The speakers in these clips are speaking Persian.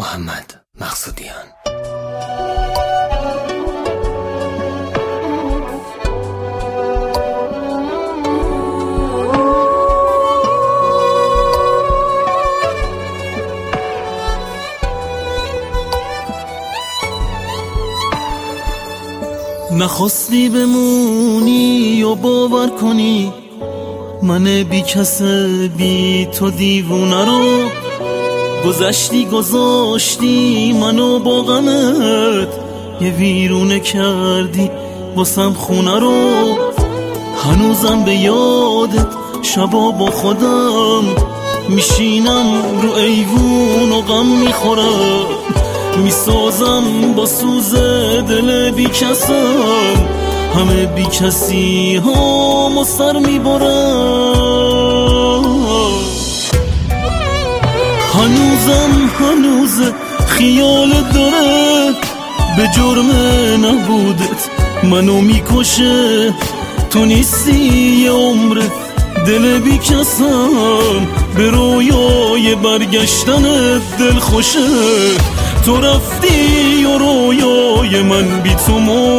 محمد مقصودیان. نخواستی بمونی و باور کنی من بی کس بی تو دیوونه رو گذاشتی منو با غمت یه ویرونه کردی واسم خونه رو. هنوزم به یادت شبا با خودم میشینم رو ایوون و غم میخورم، میسازم با سوز دل بی کسم، همه بی کسی هم سر میبرم. هنوز خیال داره به جرم نبودت منو میکشه. تو نیستی یه عمر دل بی کسم، به رویای برگشتن دل خوشه. تو رفتی و رویای من بی تو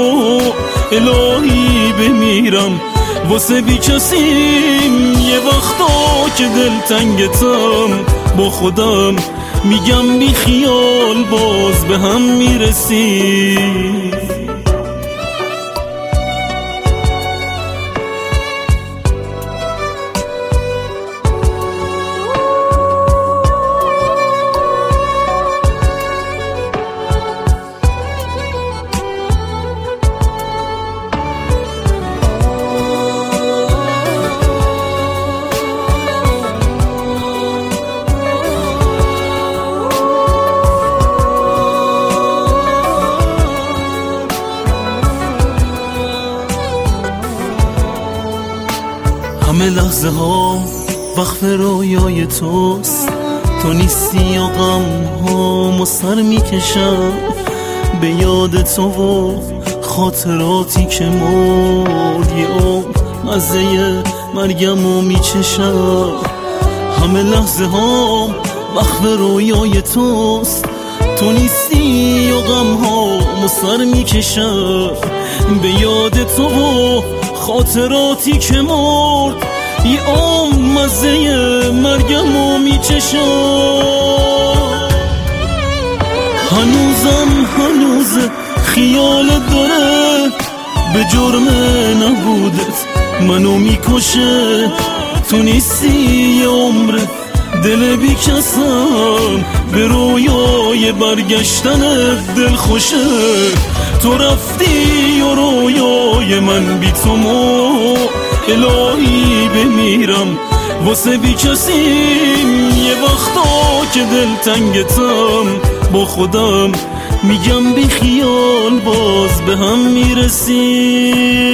الهی بمیرم واسه بی کسیم. یه وقتا که دل تنگتم با خودم میگم بی خیال باز به هم میرسی. همه لحظه ها وقف رویای توست، تو نیستی و غم ها سر میکشم به یاد تو و خاطراتی که مرد یه عمر مزه مرگمو میچشم. همه لحظه ها وقف رویای توست، تو نیستی و غم ها سر میکشم به یاد تو و خاطراتی که مرد یه عمر مزه مرگمو میچشم. هنوز خیال داره به جرم نبودت منو میکشه. تو نیستی یه عمر دل بی کسم، به رویای برگشتن دل خوشه. تو رفتی و رویای من بی تو الهی بمیرم واسه بی کسیم. یه وقتا که دل تنگتم با خودم میگم بی خیال باز به هم میرسی.